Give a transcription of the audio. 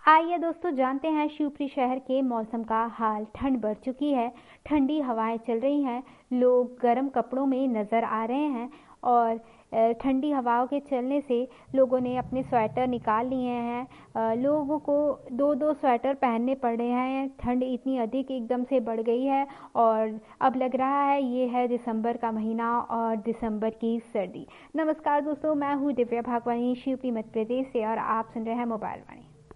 आइए दोस्तों जानते हैं शिवपुरी शहर के मौसम का हाल। ठंड बढ़ चुकी है, ठंडी हवाएं चल रही हैं, लोग गर्म कपड़ों में नज़र आ रहे हैं और ठंडी हवाओं के चलने से लोगों ने अपने स्वेटर निकाल लिए हैं। लोगों को दो दो स्वेटर पहनने पड़ रहे हैं, ठंड इतनी अधिक एकदम से बढ़ गई है और अब लग रहा है ये है दिसंबर का महीना और दिसंबर की सर्दी। नमस्कार दोस्तों, मैं हूँ दिव्या भागवानी शिवपुरी मध्य प्रदेश से और आप सुन रहे हैं मोबाइल वाणी।